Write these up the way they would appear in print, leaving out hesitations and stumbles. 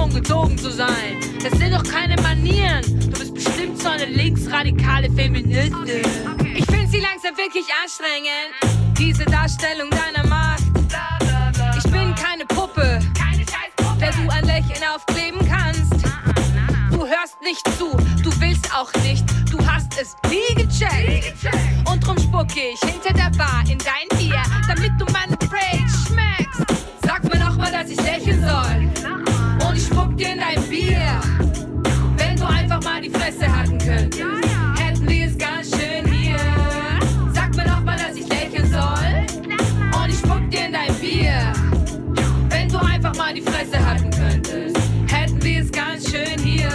ungezogen zu sein. Das sind doch keine Manieren. Du bist bestimmt so eine linksradikale Feministin. Ich find sie langsam wirklich anstrengend, diese Darstellung deiner Macht. Ich bin keine Puppe, der du ein Lächeln aufkleben kannst. Du hörst nicht zu, du willst auch nicht, du hast es nie gecheckt. Und drum spuck ich hinter der Bar in dein Bier, damit du meine Rage schmeckst. Sag mir noch mal, dass ich lächeln soll, und ich spuck dir in dein Bier. Wenn du einfach mal die Fresse halten könntest, hätten wir es ganz schön hier. Sag mir noch mal, dass ich lächeln soll, und ich spuck dir in dein Bier. Wenn du einfach mal die Fresse halten könntest, hätten wir es ganz schön hier.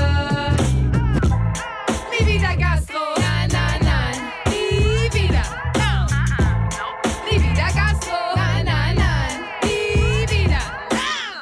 Nie wieder Gastro, nein, nein, nein, nie wieder, no. Nie wieder Gastro, nein, nein, nein, nie wieder, no.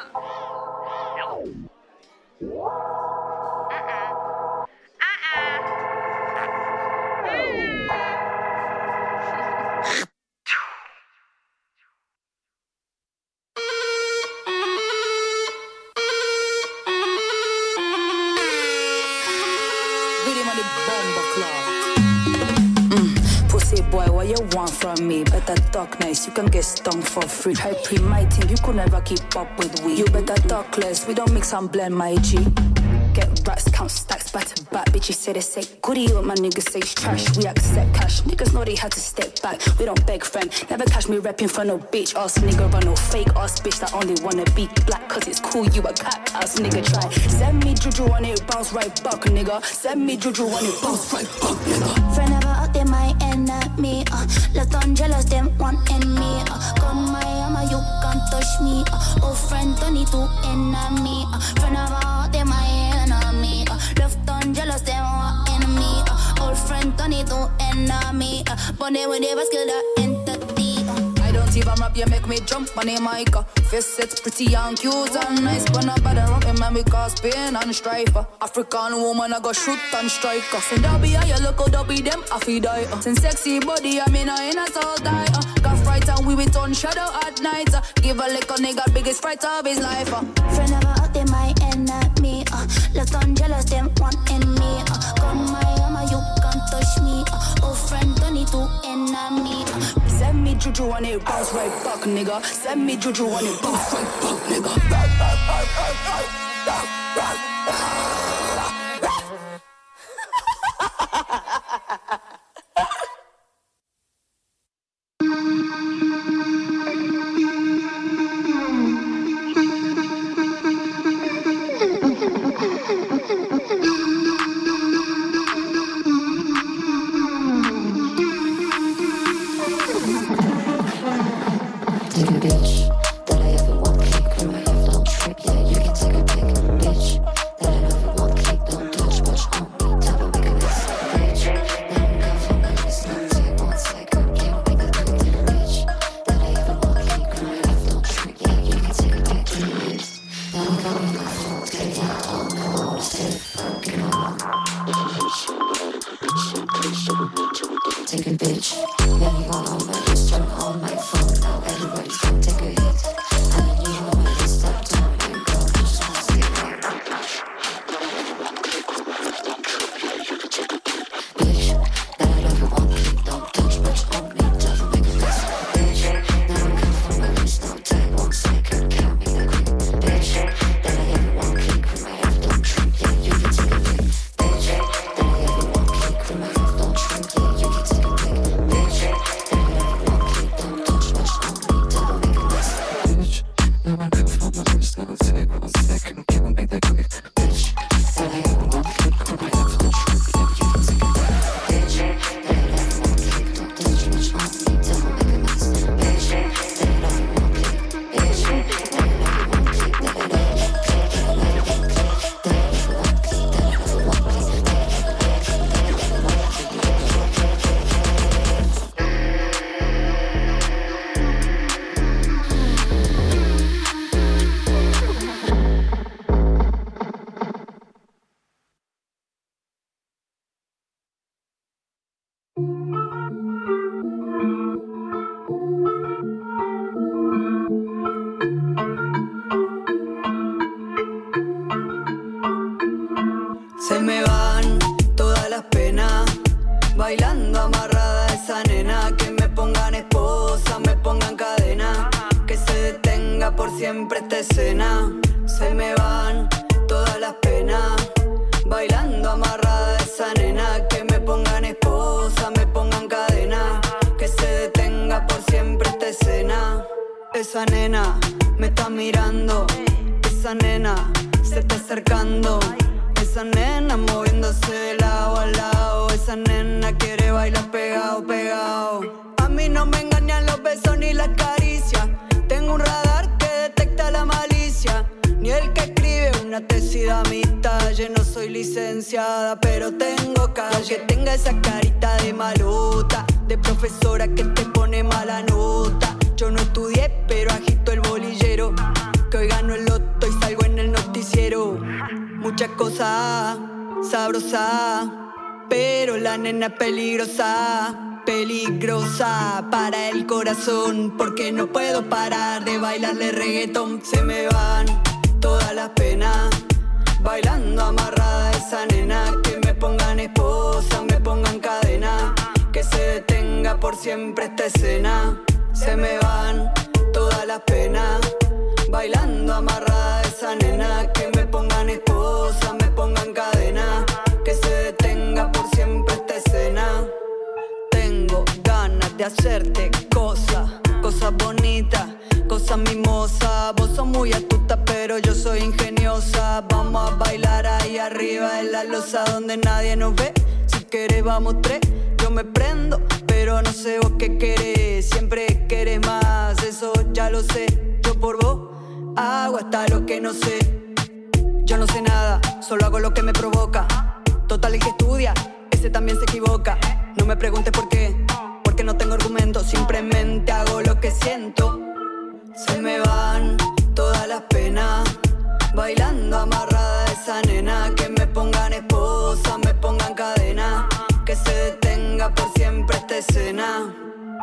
Pussy boy, what you want from me? Better talk nice, you can get stung for free. Try pre-my thing, you could never keep up with we. You better talk less, we don't mix and blend, my G. Get racks, count stacks back to back. Bitches say they say goodie, what my niggas say is trash. We accept cash, niggas know they had to step back. We don't beg friend, never catch me repping for no bitch ass nigga. Run no fake ass bitch that only wanna be black cause it's cool, you a cat ass nigga. Try, send me juju on it, bounce right back nigga. Send me juju on it, bounce right back nigga. Friend never out there my enemy, left on jealous, them wanting me, Come my ama, you can't touch me, Oh friend, don't need to enemy, Friend never out there my enemy, left on jealous, them wanting me, Old friend, don't need to enemy, But they will never skill the entity, I don't even rap, you make me jump on the mic. Face it's pretty and cute and nice, but not bad around him and me cause pain and strife. African woman, I go shoot and strike. Send that be you look how that be them, I feel die. Send sexy body, I mean I ain't a soul die. Got fright and we with on shadow at night. Give a lick a nigga biggest fright of his life. Friend never out there my enemy, left on jealous, them wanting me, Come my ama, you can't touch me, Oh friend, don't need to enemy, Send me juju on it, bounce right back nigga. Send me juju on it, bounce right back nigga. Se me van todas las penas, bailando amarrada esa nena. Que me pongan esposa, me pongan cadena, que se detenga por siempre esta escena. Se me van todas las penas, bailando amarrada esa nena. Que me pongan esposa, me pongan cadena, que se detenga por siempre esta escena. Esa nena me está mirando, esa nena se está acercando, esa nena moviéndose de lado a lado, esa nena quiere bailar pegado, pegado. A mí no me engañan los besos ni las caricias, tengo un radar que detecta la malicia, ni el que escribe una tesis de amistad. Yo no soy licenciada, pero tengo calle. Tenga esa carita de malota, de profesora que te pone mala nota. Yo no estudié, pero agito el bolillero, que hoy gano el loto y salgo en el noticiero. Muchas cosas sabrosas, pero la nena es peligrosa, peligrosa para el corazón, porque no puedo parar de bailarle reggaetón. Se me van todas las penas, bailando amarrada esa nena. Que me pongan esposa, me pongan cadena, que se detenga por siempre esta escena. Se me van todas las penas, bailando amarrada esa nena. Que me pongan esposa, me pongan cadena, que se detenga por siempre esta escena. Tengo ganas de hacerte cosas, cosas bonitas, cosas mimosas. Vos sos muy astuta, pero yo soy ingeniosa. Vamos a bailar ahí arriba en la losa donde nadie nos ve. Si querés vamos tres, yo me prendo, pero no sé vos qué querés. Siempre querés más, eso ya lo sé. Yo por vos hago hasta lo que no sé. Yo no sé nada, solo hago lo que me provoca. Total, el que estudia, ese también se equivoca. No me preguntes por qué, porque no tengo argumentos. Simplemente hago lo que siento. Se me van todas las penas, bailando amarrada esa nena. Que me pongan esposa, me pongan cadena, que se detenga por siempre esta escena.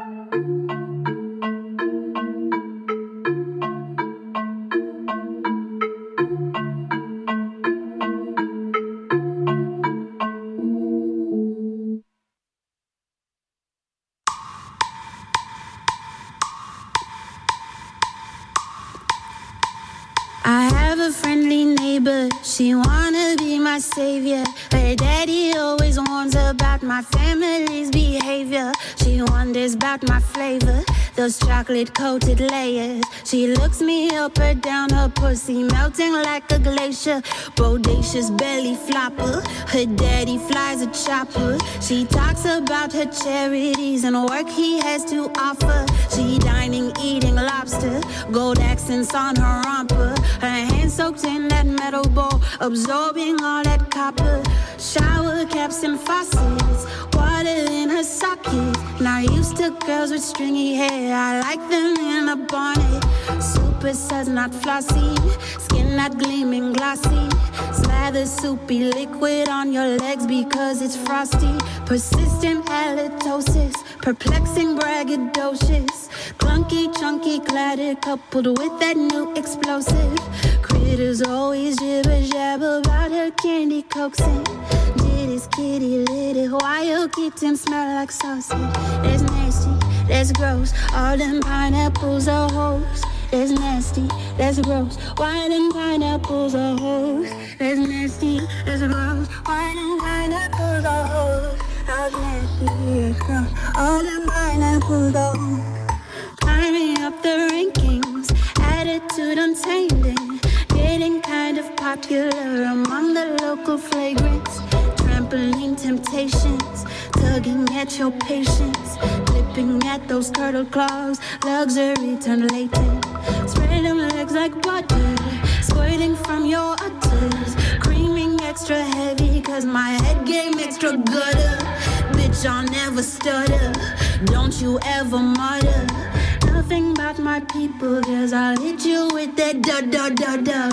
I have a friendly neighbor, she wanna be my savior. Her daddy always warns about my family's behavior. She wonders about my flavor, those chocolate-coated layers. She looks me up or down, her pussy melting like a glacier. Bodacious belly flopper, her daddy flies a chopper. She talks about her charities and work he has to offer. She dining, eating lobster, gold accents on her romper. Her hands soaked in that metal bowl, absorbing all that copper. Shower caps and faucets, water in her socket. Not used to girls with stringy hair, I like them in a bonnet. Super suds, not flossy, skin not gleaming glossy. Slather soupy liquid on your legs because it's frosty. Persistent halitosis, perplexing braggadocious. Clunky, chunky, clatter coupled with that new explosive. Critters always jibber jabber about her candy coaxing. Did his kitty little wild kitten smell like sausage? That's nasty, that's gross. All them pineapples are hoes. That's nasty, that's gross. Why them pineapples are hoes? That's nasty, that's gross. Why them pineapples are hoes? That's nasty, that's gross. All them pineapples are hoes. Climbing up the rankings, attitude untaming, getting kind of popular among the local flagrants. Trampoline temptations, tugging at your patience, clipping at those turtle claws, luxury turned latent. Spread them legs like butter, squirting from your udders, creaming extra heavy cause my head game extra gutter. Bitch, I'll never stutter, don't you ever mutter nothing about my people, cause I'll hit you with that da-da-da-da,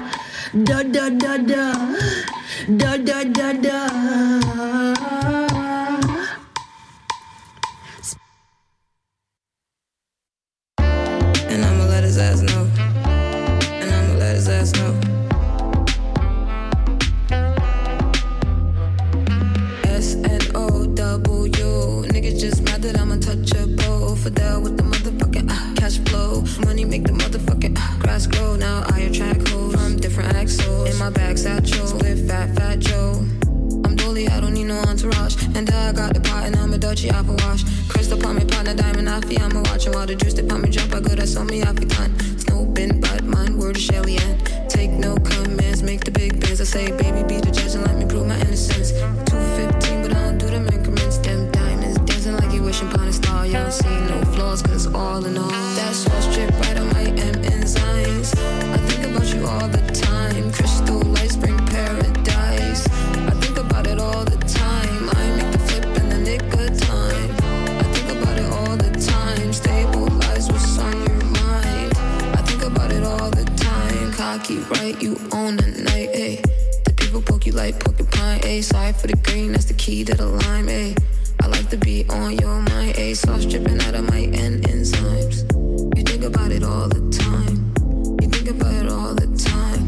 da-da-da-da, da-da-da-da. And I'ma let his ass know, and I'ma let his ass know. Gucci apple wash. Crystal palm me partner diamond off I'm a watching while the juice they palm me jump I good I saw me off done. Snow bin but mine word is Shelly and take no commands make the big bands I say baby be the judge and let me prove my innocence 215 but I don't do them increments them diamonds dancing like you wishing upon a star you don't see no flaws cause all in all that sauce drip right on my M enzymes I think about you all the time crystal lights bring paradise I think about it all the time I make the flip in the nick of time I think about it all the time stabilize what's on your mind I think about it all the time cocky right you own the night ayy the people poke you like porcupine ayy sorry for the green that's the key to the lime ayy I like to be on your mind ayy sauce dripping out of my N enzymes you think about it all the time you think about it all the time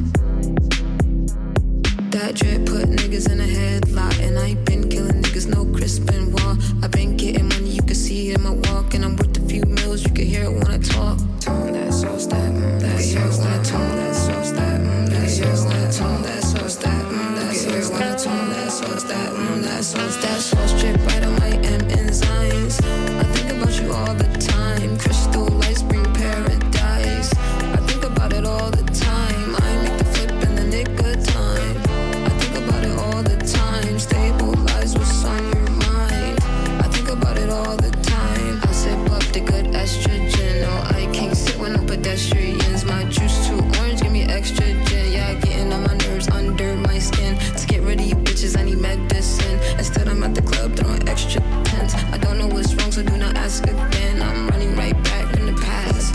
that drip put niggas in a headlock and I ain't been killing niggas no crisp and wall I been getting money you can see it in my walk and I'm worth a few mils you can hear it when I talk tone that sauce that that sauce that tone that sauce that that sauce that tone that sauce that that sauce that tone that sauce that sauce drip right on my M enzymes I think about you all the time crystal lights bring paradise I think about it all the time I make the flip in the nick of time I think about it all the time stabilize what's on your mind I think about it all the time I sip up the good estrogen no I can't sit with no pedestrians my juice too orange give me extra gin yeah getting on my nerves under my skin to get rid of you bitches I need medicine instead I'm at the club throwing extra tents I don't know what's wrong so do not ask again I'm running right back in the past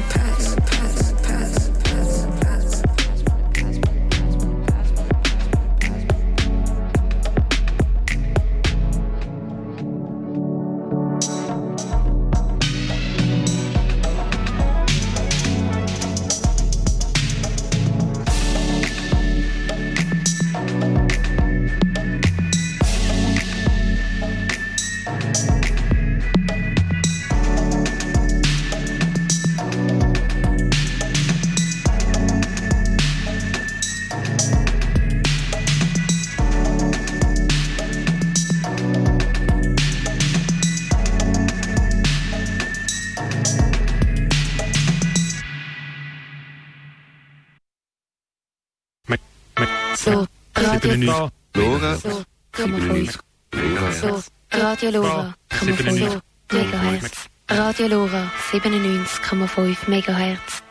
Radio Lora 97,5 MHz. Radio Lora 97,5 MHz.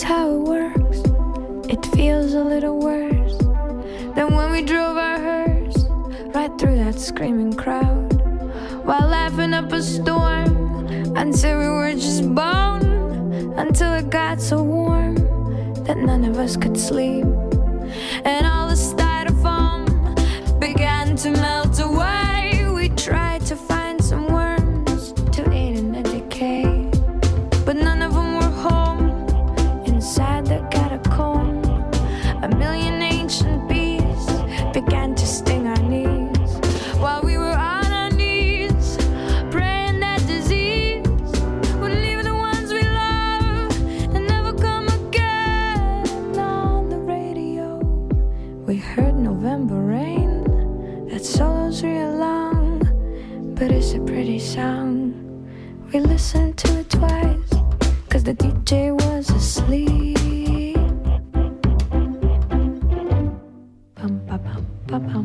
is how it works. It feels a little worse than when we drove our hearse right through that screaming crowd, while laughing up a storm until we were just bone, until it got so warm that none of us could sleep, and all the styrofoam began to melt away. We tried to find some worms to aid in the decay, but none of them were home inside the catacomb. A million ancient bees began to sting our knees, while we were on our knees praying that disease would leave the ones we love and never come again. On the radio we heard November rain. That solo's real long, but it's a pretty song. We listened to it twice, cause the DJ was asleep. Bum, ba, bum, ba, bum.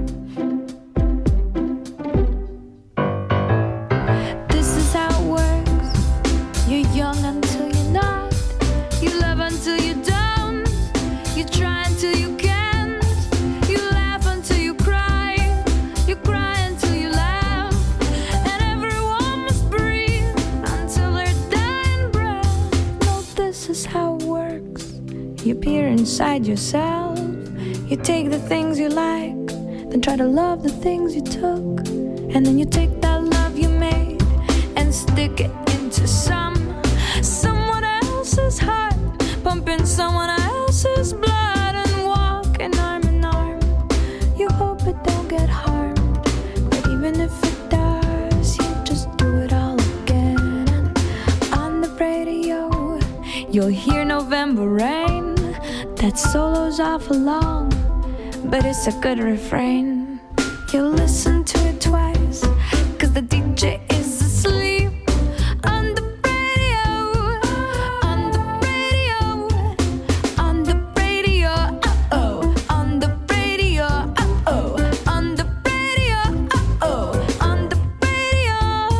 This is how it works. You're young until you're not. You love until you don't. You try until you can't. You laugh until you cry. You cry until you laugh. And everyone must breathe until their dying breath. No, this is how it works. You peer inside yourself. You take the things you like, then try to love the things you took. And then you take that love you made and stick it into someone else's heart, pumping someone else's blood, and walking arm in arm. You hope it don't get harmed, but even if it does, you just do it all again. And on the radio you'll hear November rain. That solo's awful long, but it's a good refrain. You'll listen to it twice, cause the DJ is asleep. On the radio, on the radio, on the radio, uh-oh. On the radio, uh-oh. On the radio, uh-oh. On the radio.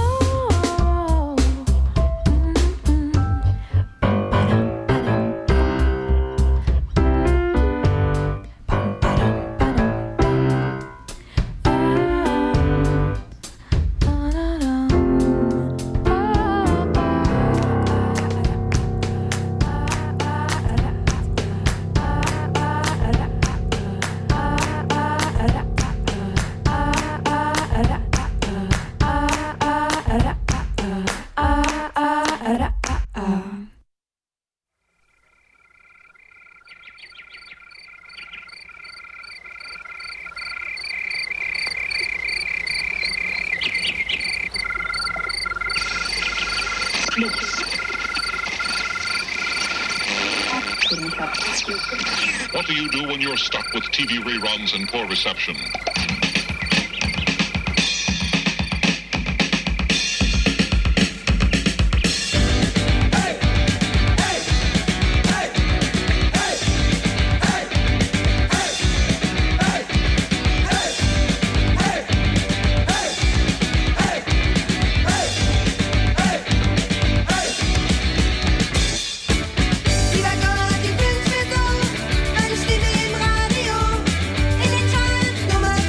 What do you do when you're stuck with TV reruns and poor reception? Nummer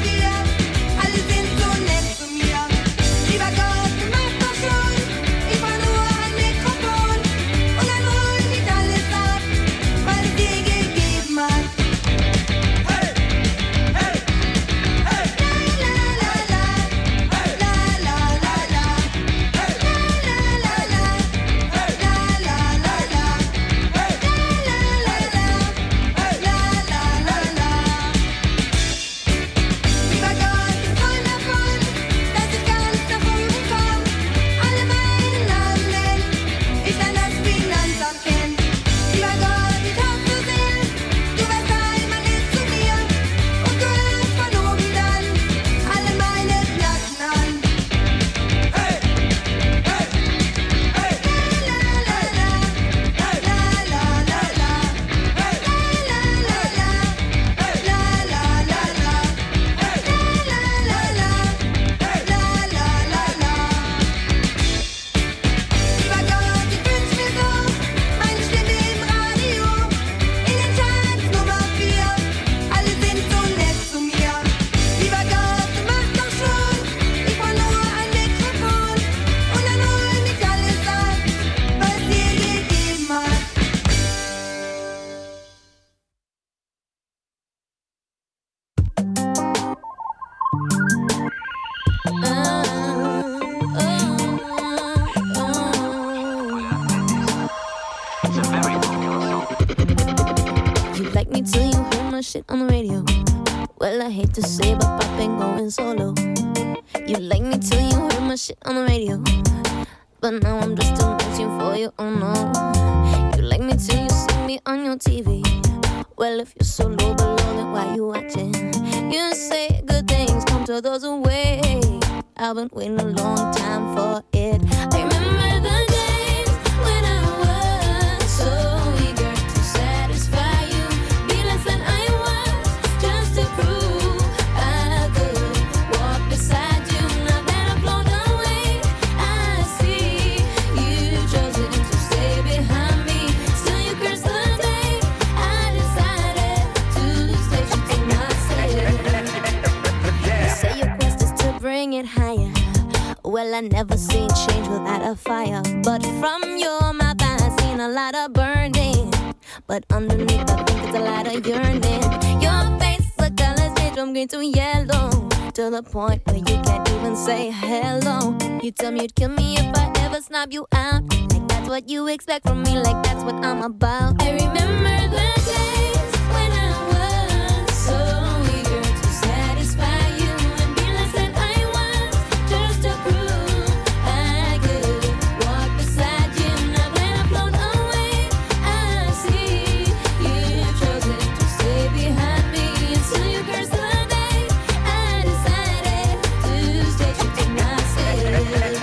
shit on the radio. Well, I hate to say, but Pop ain't going solo. You like me till you heard my shit on the radio, but now I'm just too much for you, oh no. You like me till you see me on your TV. Well, if you're so low below, then why you watching? You say good things come to those who wait. I've been waiting a long time for it. I remember the days when I was so eager to satisfy you, be less than I was, just to prove I could walk beside you. Now that I've flown away, I see you chosen to stay behind me. Still you curse the day I decided to stay true to myself. You say your quest is to bring it higher. Well, I never seen change without a fire, but from your mouth I seen a lot of burning, but underneath I think it's a lot of yearning. Your face, the colors change from green to yellow, to the point where you can't even say hello. You tell me you'd kill me if I ever snub you out, like that's what you expect from me, like that's what I'm about. I remember the days when I was so eager to satisfy you and be less than I was, just to prove I could walk beside you. Now that I've flown away, I see you've chosen to stay behind me. And still you curse the day I decided to stay true to myself.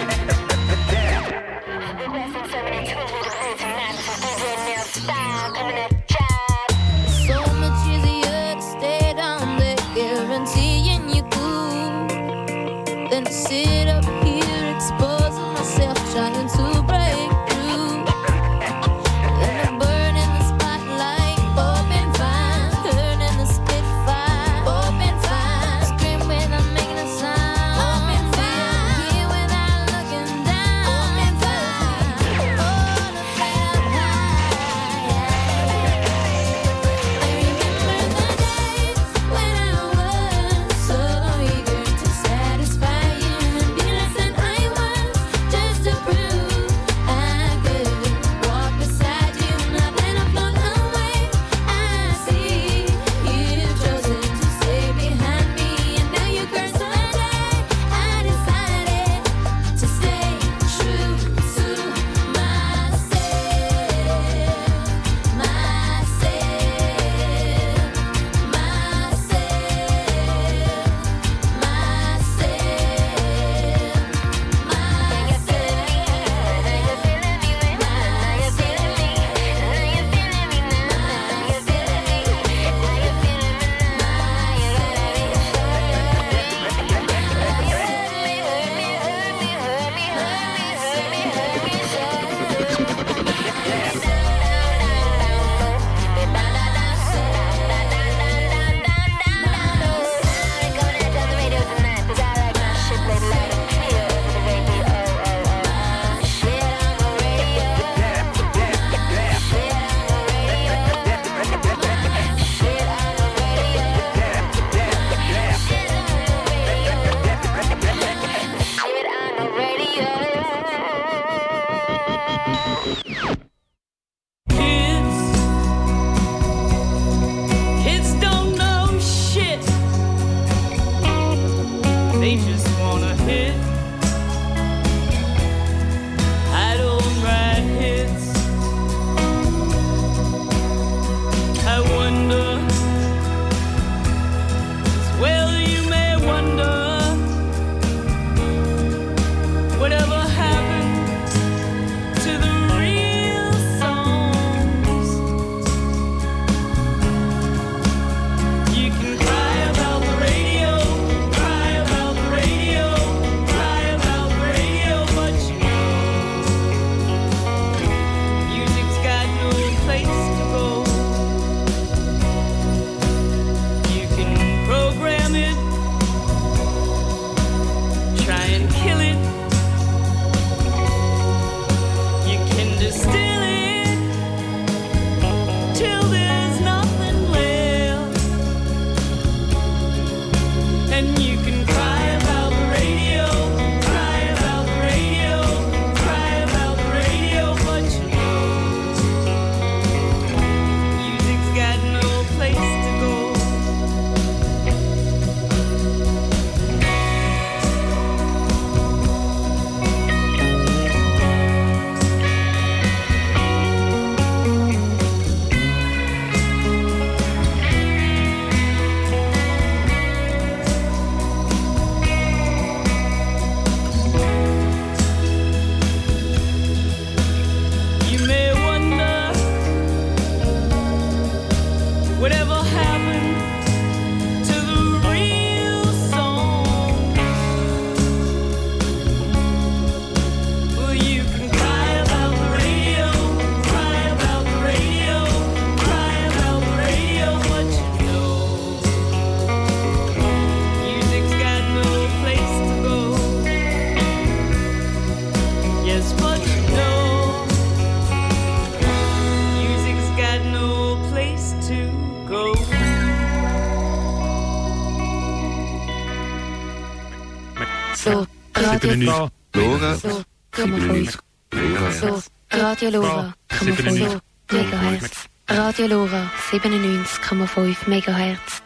Radio Lora. So, 5. So, Radio Lora 5 Megahertz. Radio Lora 97,5 Megahertz.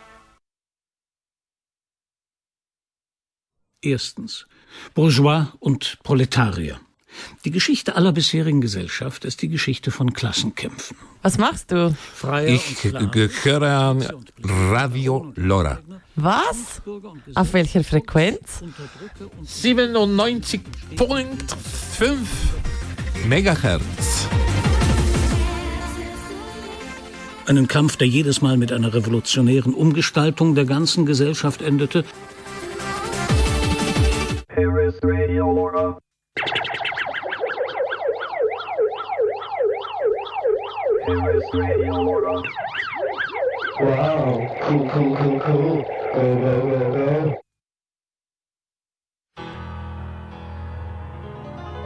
Erstens. Bourgeois und Proletarier. Die Geschichte aller bisherigen Gesellschaft ist die Geschichte von Klassenkämpfen. Was machst du? Ich höre an Radio Lora. Was? Auf welcher Frequenz? 97,5 Megahertz. Einen Kampf, der jedes Mal mit einer revolutionären Umgestaltung der ganzen Gesellschaft endete. Here is Radio Lora. Here is Radio Lora. Wow, cool. Go.